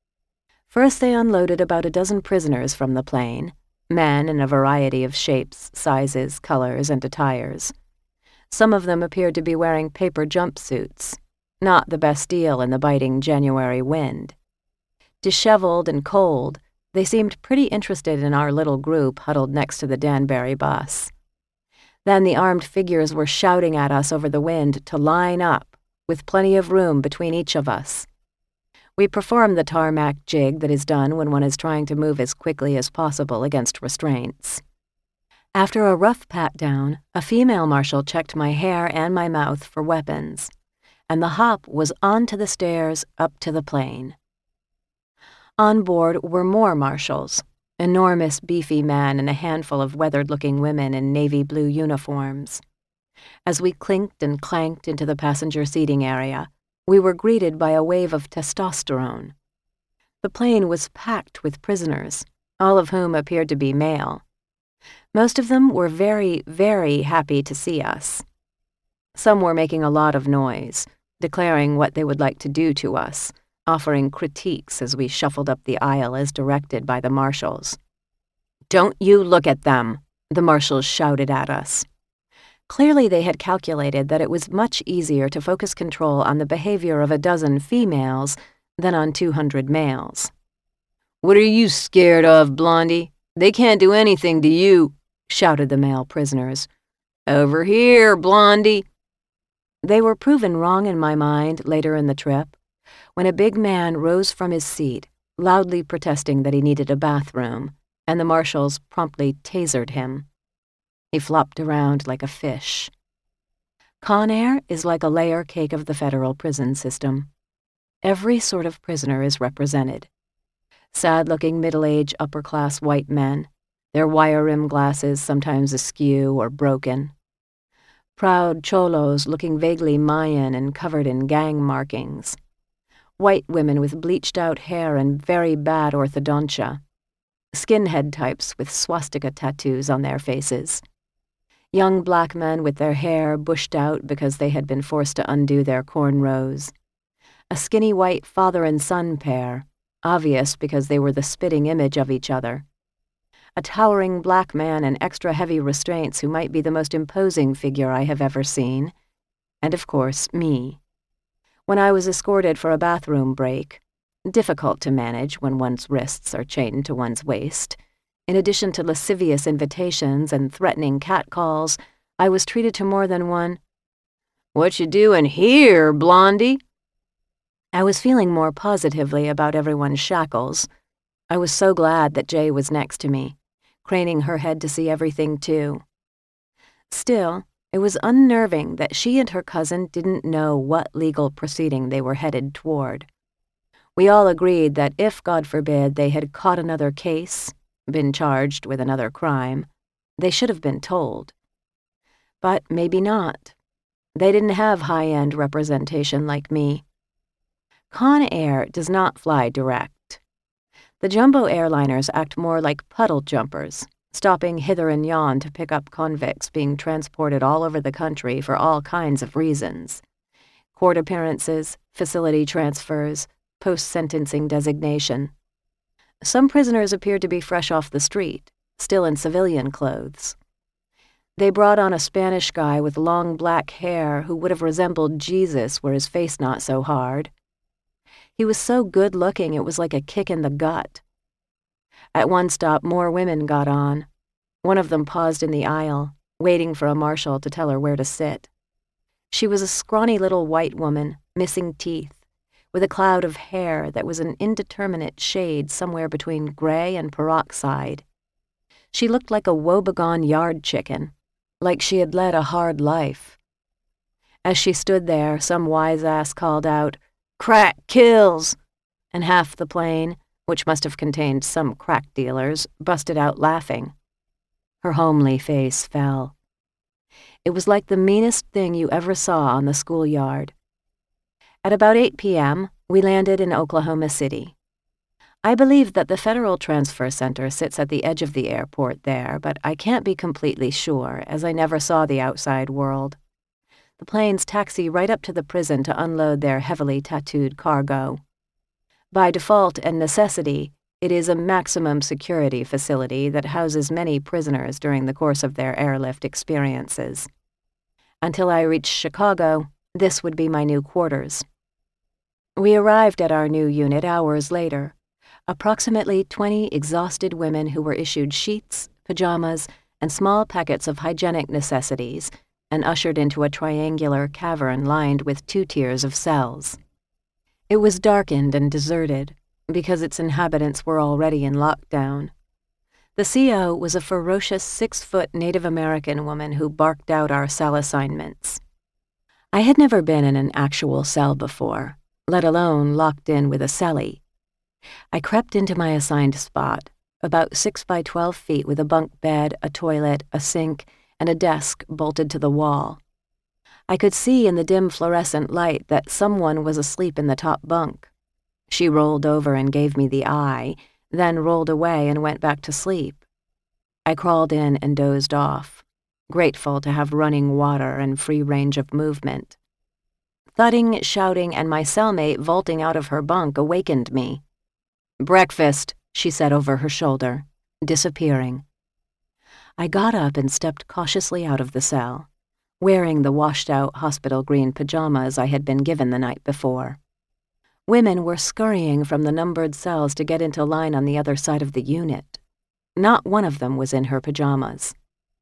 Speaker 1: First they unloaded about a dozen prisoners from the plane, men in a variety of shapes, sizes, colors, and attires. Some of them appeared to be wearing paper jumpsuits, not the best deal in the biting January wind. Disheveled and cold, they seemed pretty interested in our little group huddled next to the Danbury bus. Then the armed figures were shouting at us over the wind to line up, with plenty of room between each of us. We performed the tarmac jig that is done when one is trying to move as quickly as possible against restraints. After a rough pat-down, a female marshal checked my hair and my mouth for weapons, and the hop was onto the stairs up to the plane. On board were more marshals, enormous beefy men and a handful of weathered-looking women in navy blue uniforms. As we clinked and clanked into the passenger seating area, we were greeted by a wave of testosterone. The plane was packed with prisoners, all of whom appeared to be male. Most of them were very, very happy to see us. Some were making a lot of noise, declaring what they would like to do to us, offering critiques as we shuffled up the aisle as directed by the marshals. "Don't you look at them," the marshals shouted at us. Clearly they had calculated that it was much easier to focus control on the behavior of a dozen females than on 200 males. "What are you scared of, Blondie? They can't do anything to you," shouted the male prisoners. "Over here, Blondie." They were proven wrong in my mind later in the trip, when a big man rose from his seat, loudly protesting that he needed a bathroom, and the marshals promptly tasered him. He flopped around like a fish. Con Air is like a layer cake of the federal prison system. Every sort of prisoner is represented. Sad-looking middle-aged upper-class white men, their wire-rimmed glasses sometimes askew or broken. Proud cholos looking vaguely Mayan and covered in gang markings. White women with bleached-out hair and very bad orthodontia. Skinhead types with swastika tattoos on their faces. Young black men with their hair bushed out because they had been forced to undo their cornrows. A skinny white father and son pair, obvious because they were the spitting image of each other. A towering black man in extra heavy restraints who might be the most imposing figure I have ever seen. And of course, me. When I was escorted for a bathroom break, difficult to manage when one's wrists are chained to one's waist, in addition to lascivious invitations and threatening catcalls, I was treated to more than one, "What you doing here, Blondie?" I was feeling more positively about everyone's shackles. I was so glad that Jay was next to me, craning her head to see everything too. Still, it was unnerving that she and her cousin didn't know what legal proceeding they were headed toward. We all agreed that if, God forbid, they had caught another case, been charged with another crime, they should have been told. But maybe not. They didn't have high-end representation like me. Con Air does not fly direct. The jumbo airliners act more like puddle jumpers, stopping hither and yon to pick up convicts being transported all over the country for all kinds of reasons. Court appearances, facility transfers, post-sentencing designation. Some prisoners appeared to be fresh off the street, still in civilian clothes. They brought on a Spanish guy with long black hair who would have resembled Jesus were his face not so hard. He was so good-looking it was like a kick in the gut. At one stop, more women got on. One of them paused in the aisle, waiting for a marshal to tell her where to sit. She was a scrawny little white woman, missing teeth, with a cloud of hair that was an indeterminate shade somewhere between gray and peroxide. She looked like a woebegone yard chicken, like she had led a hard life. As she stood there, some wise-ass called out, "Crack kills!" and half the plane, which must have contained some crack dealers, busted out laughing. Her homely face fell. It was like the meanest thing you ever saw on the schoolyard. At about 8 p.m., we landed in Oklahoma City. I believe that the Federal Transfer Center sits at the edge of the airport there, but I can't be completely sure, as I never saw the outside world. The planes taxi right up to the prison to unload their heavily tattooed cargo. By default and necessity, it is a maximum security facility that houses many prisoners during the course of their airlift experiences. Until I reached Chicago, this would be my new quarters. We arrived at our new unit hours later, approximately 20 exhausted women who were issued sheets, pajamas, and small packets of hygienic necessities, and ushered into a triangular cavern lined with 2 tiers of cells. It was darkened and deserted, because its inhabitants were already in lockdown. The CO was a ferocious 6-foot Native American woman who barked out our cell assignments. I had never been in an actual cell before, let alone locked in with a cellie. I crept into my assigned spot, about 6 by 12 feet with a bunk bed, a toilet, a sink, and a desk bolted to the wall. I could see in the dim fluorescent light that someone was asleep in the top bunk. She rolled over and gave me the eye, then rolled away and went back to sleep. I crawled in and dozed off, grateful to have running water and free range of movement. Thudding, shouting, and my cellmate vaulting out of her bunk awakened me. "Breakfast," she said over her shoulder, disappearing. I got up and stepped cautiously out of the cell, wearing the washed-out hospital green pajamas I had been given the night before. Women were scurrying from the numbered cells to get into line on the other side of the unit. Not one of them was in her pajamas.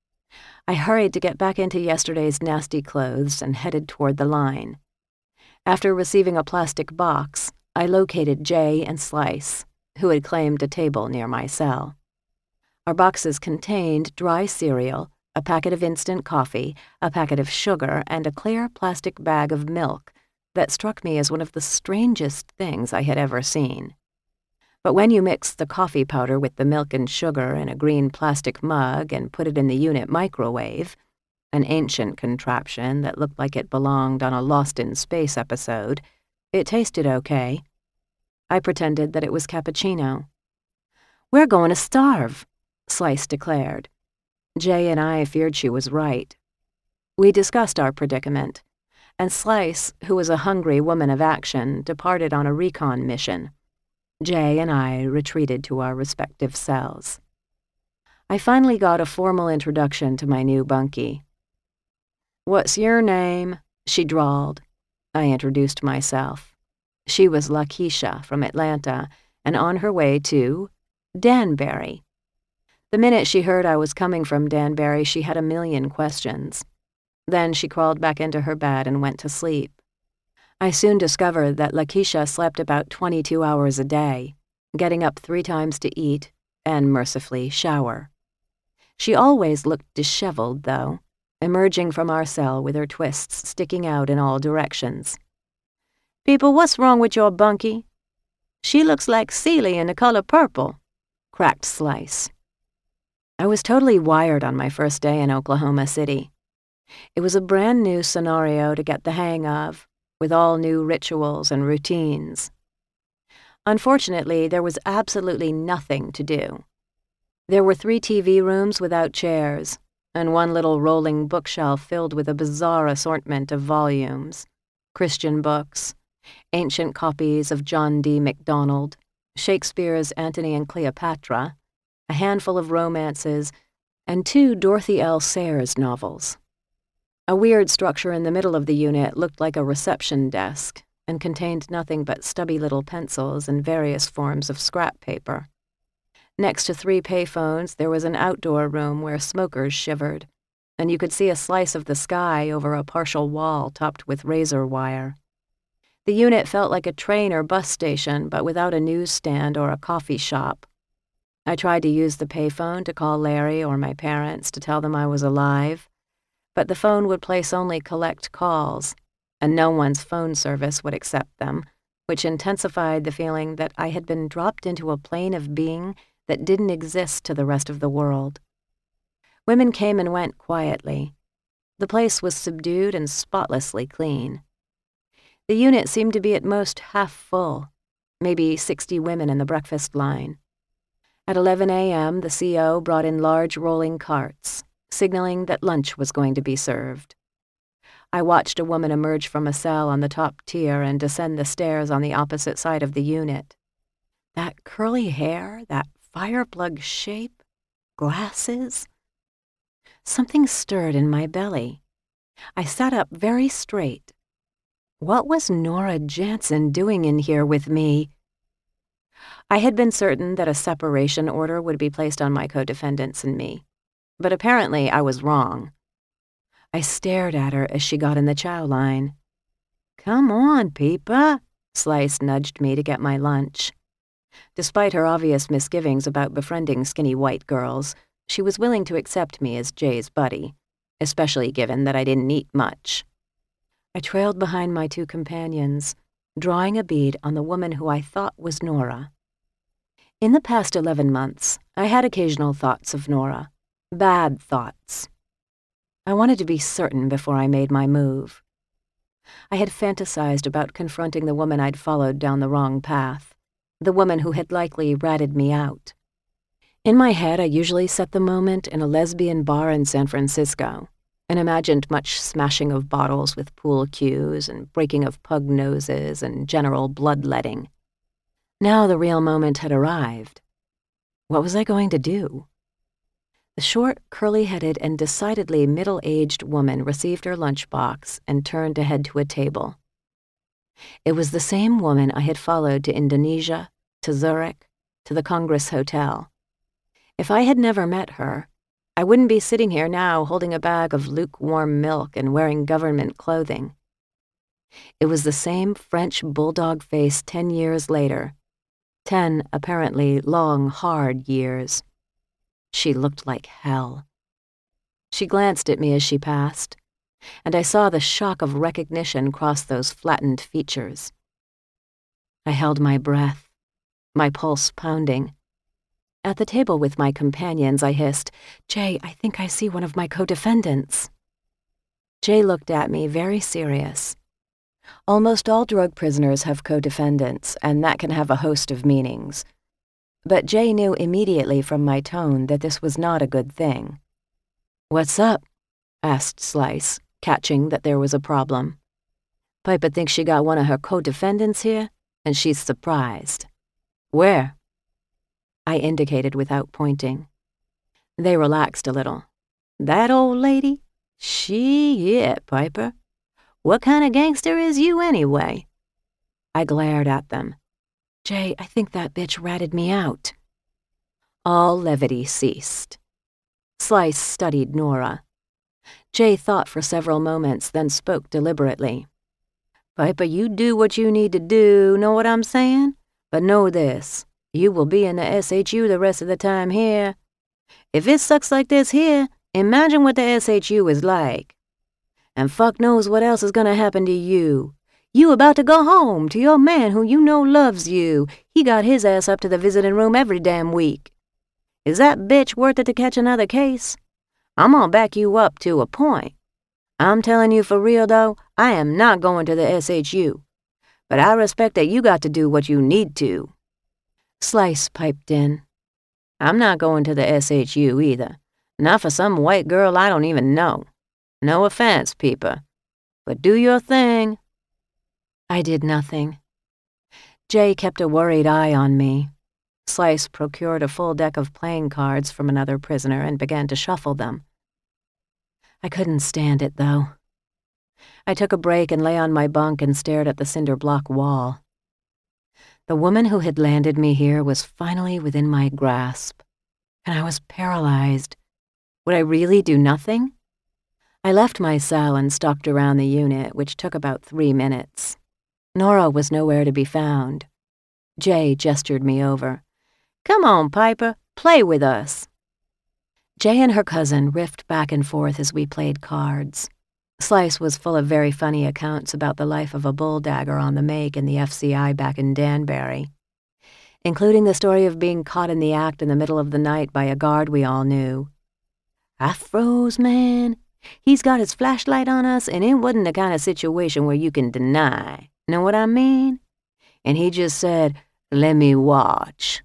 Speaker 1: I hurried to get back into yesterday's nasty clothes and headed toward the line. After receiving a plastic box, I located Jay and Slice, who had claimed a table near my cell. Our boxes contained dry cereal, a packet of instant coffee, a packet of sugar, and a clear plastic bag of milk that struck me as one of the strangest things I had ever seen. But when you mix the coffee powder with the milk and sugar in a green plastic mug and put it in the unit microwave, an ancient contraption that looked like it belonged on a Lost in Space episode, it tasted okay. I pretended that it was cappuccino. "We're going to starve," Slice declared. Jay and I feared she was right. We discussed our predicament, and Slice, who was a hungry woman of action, departed on a recon mission. Jay and I retreated to our respective cells. I finally got a formal introduction to my new bunkie. "What's your name?" she drawled. I introduced myself. She was Lakeisha from Atlanta and on her way to Danbury. The minute she heard I was coming from Danbury, she had a million questions. Then she crawled back into her bed and went to sleep. I soon discovered that Lakeisha slept about 22 hours a day, getting up 3 times to eat and, mercifully, shower. She always looked disheveled, though, emerging from our cell with her twists sticking out in all directions. "People, what's wrong with your bunkie? She looks like Celie in the color purple," cracked Slice. I was totally wired on my first day in Oklahoma City. It was a brand new scenario to get the hang of, with all new rituals and routines. Unfortunately, there was absolutely nothing to do. There were 3 TV rooms without chairs, and one little rolling bookshelf filled with a bizarre assortment of volumes, Christian books, ancient copies of John D. MacDonald, Shakespeare's Antony and Cleopatra, a handful of romances, and 2 Dorothy L. Sayers novels. A weird structure in the middle of the unit looked like a reception desk and contained nothing but stubby little pencils and various forms of scrap paper. Next to 3 payphones, there was an outdoor room where smokers shivered, and you could see a slice of the sky over a partial wall topped with razor wire. The unit felt like a train or bus station, but without a newsstand or a coffee shop. I tried to use the payphone to call Larry or my parents to tell them I was alive, but the phone would place only collect calls, and no one's phone service would accept them, which intensified the feeling that I had been dropped into a plane of being that didn't exist to the rest of the world. Women came and went quietly. The place was subdued and spotlessly clean. The unit seemed to be at most half full, maybe 60 women in the breakfast line. At 11 a.m., the CO brought in large rolling carts, signaling that lunch was going to be served. I watched a woman emerge from a cell on the top tier and descend the stairs on the opposite side of the unit. That curly hair, that fireplug shape, glasses. Something stirred in my belly. I sat up very straight. What was Nora Jansen doing in here with me? I had been certain that a separation order would be placed on my co-defendants and me, but apparently I was wrong. I stared at her as she got in the chow line. "Come on, Peepa," Slice nudged me to get my lunch. Despite her obvious misgivings about befriending skinny white girls, she was willing to accept me as Jay's buddy, especially given that I didn't eat much. I trailed behind my 2 companions, drawing a bead on the woman who I thought was Nora. In the past 11 months, I had occasional thoughts of Nora. Bad thoughts. I wanted to be certain before I made my move. I had fantasized about confronting the woman I'd followed down the wrong path, the woman who had likely ratted me out. In my head, I usually set the moment in a lesbian bar in San Francisco, and imagined much smashing of bottles with pool cues and breaking of pug noses and general bloodletting. Now the real moment had arrived. What was I going to do? The short, curly-headed, and decidedly middle-aged woman received her lunchbox and turned to head to a table. It was the same woman I had followed to Indonesia, to Zurich, to the Congress Hotel. If I had never met her, I wouldn't be sitting here now holding a bag of lukewarm milk and wearing government clothing. It was the same French bulldog face 10 years later. 10, apparently, long, hard years. She looked like hell. She glanced at me as she passed, and I saw the shock of recognition cross those flattened features. I held my breath, my pulse pounding. At the table with my companions, I hissed, "Jay, I think I see one of my co-defendants." Jay looked at me very serious. Almost all drug prisoners have co-defendants, and that can have a host of meanings. But Jay knew immediately from my tone that this was not a good thing. "What's up?" asked Slice, catching that there was a problem. "Piper thinks she got one of her co-defendants here, and she's surprised." "Where?" I indicated without pointing. They relaxed a little. "That old lady? Shit, Piper. What kind of gangster is you anyway?" I glared at them. "Jay, I think that bitch ratted me out." All levity ceased. Slice studied Nora. Jay thought for several moments, then spoke deliberately. "Piper, you do what you need to do, know what I'm saying? But know this, you will be in the SHU the rest of the time here. If it sucks like this here, imagine what the SHU is like. And fuck knows what else is gonna happen to you. You about to go home to your man who you know loves you. He got his ass up to the visiting room every damn week. Is that bitch worth it to catch another case? I'm gonna back you up to a point. I'm telling you for real, though, I am not going to the SHU. But I respect that you got to do what you need to. Slice piped in. I'm not going to the SHU either. Not for some white girl I don't even know. No offense, Peeper, but do your thing. I did nothing. Jay kept a worried eye on me. Slice procured a full deck of playing cards from another prisoner and began to shuffle them. I couldn't stand it, though. I took a break and lay on my bunk and stared at the cinder block wall. The woman who had landed me here was finally within my grasp, and I was paralyzed. Would I really do nothing? I left my cell and stalked around the unit, which took about 3 minutes. Nora was nowhere to be found. Jay gestured me over. Come on, Piper, play with us. Jay and her cousin riffed back and forth as we played cards. Slice was full of very funny accounts about the life of a bulldagger on the make in the FCI back in Danbury, including the story of being caught in the act in the middle of the night by a guard we all knew. I froze, man. He's got his flashlight on us, and it wasn't the kind of situation where you can deny. Know what I mean? And he just said, let me watch.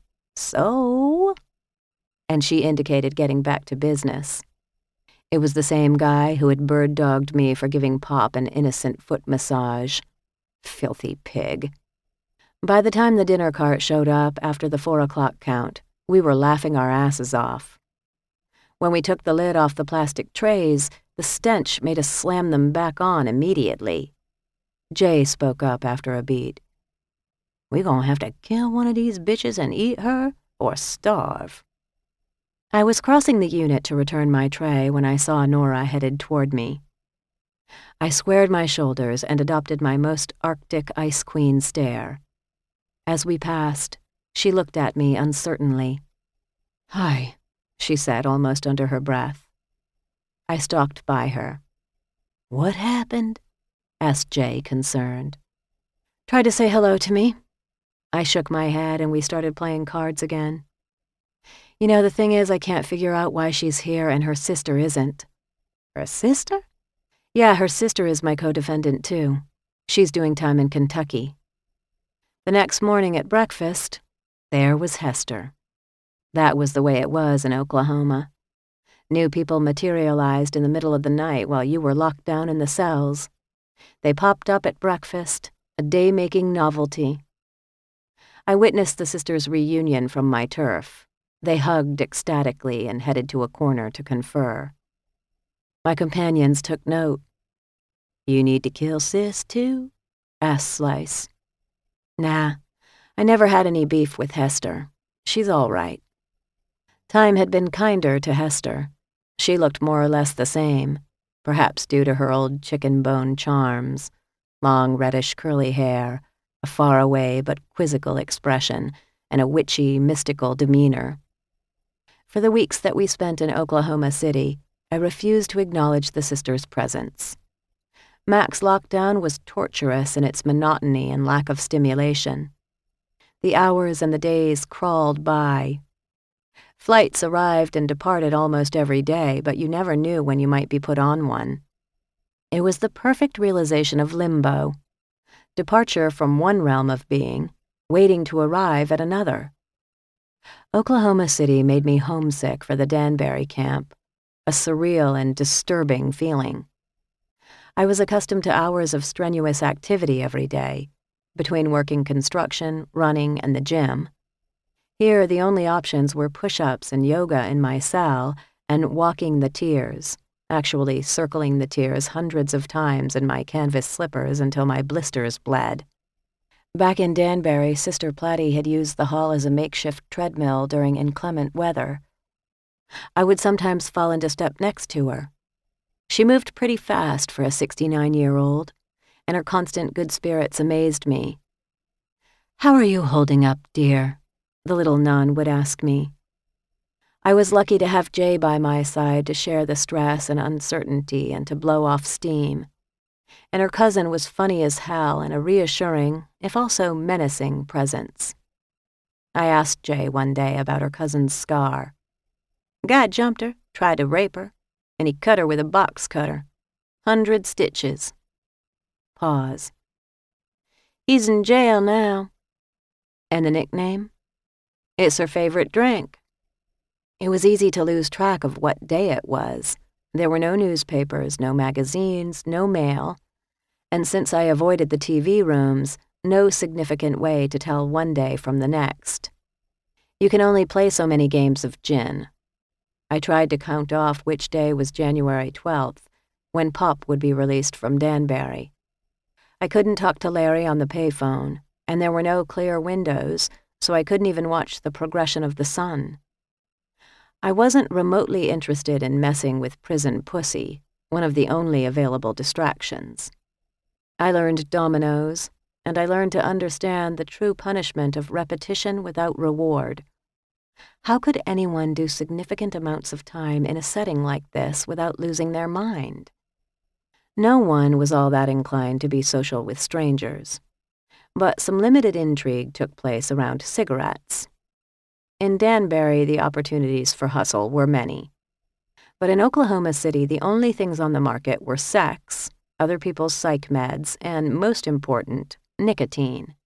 Speaker 1: So? And she indicated getting back to business. It was the same guy who had bird-dogged me for giving Pop an innocent foot massage. Filthy pig. By the time the dinner cart showed up after the 4 o'clock count, we were laughing our asses off. When we took the lid off the plastic trays, the stench made us slam them back on immediately. Jay spoke up after a beat. We gonna have to kill one of these bitches and eat her, or starve. I was crossing the unit to return my tray when I saw Nora headed toward me. I squared my shoulders and adopted my most Arctic Ice Queen stare. As we passed, she looked at me uncertainly. Hi, she said almost under her breath. I stalked by her. What happened? Asked Jay, concerned. Tried to say hello to me. I shook my head and we started playing cards again. You know, the thing is, I can't figure out why she's here and her sister isn't. Her sister? Yeah, her sister is my co-defendant, too. She's doing time in Kentucky. The next morning at breakfast, there was Hester. That was the way it was in Oklahoma. New people materialized in the middle of the night while you were locked down in the cells. They popped up at breakfast, a day-making novelty. I witnessed the sisters' reunion from my turf. They hugged ecstatically and headed to a corner to confer. My companions took note. You need to kill Sis, too? Asked Slice. Nah, I never had any beef with Hester. She's all right. Time had been kinder to Hester. She looked more or less the same, perhaps due to her old chicken bone charms, long reddish curly hair, a faraway but quizzical expression, and a witchy, mystical demeanor. For the weeks that we spent in Oklahoma City, I refused to acknowledge the sisters' presence. Mac's lockdown was torturous in its monotony and lack of stimulation. The hours and the days crawled by. Flights arrived and departed almost every day, but you never knew when you might be put on one. It was the perfect realization of limbo, departure from one realm of being, waiting to arrive at another. Oklahoma City made me homesick for the Danbury camp, a surreal and disturbing feeling. I was accustomed to hours of strenuous activity every day, between working construction, running, and the gym. Here, the only options were push-ups and yoga in my cell and walking the tiers, actually circling the tiers hundreds of times in my canvas slippers until my blisters bled. Back in Danbury, Sister Platy had used the hall as a makeshift treadmill during inclement weather. I would sometimes fall into step next to her. She moved pretty fast for a 69-year-old, and her constant good spirits amazed me. How are you holding up, dear? The little nun would ask me. I was lucky to have Jay by my side to share the stress and uncertainty and to blow off steam. And her cousin was funny as hell and a reassuring, if also menacing, presence. I asked Jay one day about her cousin's scar. Guy jumped her, tried to rape her, and he cut her with a box cutter. 100 stitches. Pause. He's in jail now. And the nickname? It's her favorite drink. It was easy to lose track of what day it was. There were no newspapers, no magazines, no mail, and since I avoided the TV rooms, no significant way to tell one day from the next. You can only play so many games of gin. I tried to count off which day was January 12th, when Pop would be released from Danbury. I couldn't talk to Larry on the payphone, and there were no clear windows, so I couldn't even watch the progression of the sun. I wasn't remotely interested in messing with prison pussy, one of the only available distractions. I learned dominoes, and I learned to understand the true punishment of repetition without reward. How could anyone do significant amounts of time in a setting like this without losing their mind? No one was all that inclined to be social with strangers, but some limited intrigue took place around cigarettes. In Danbury, the opportunities for hustle were many. But in Oklahoma City, the only things on the market were sex, other people's psych meds, and, most important, nicotine.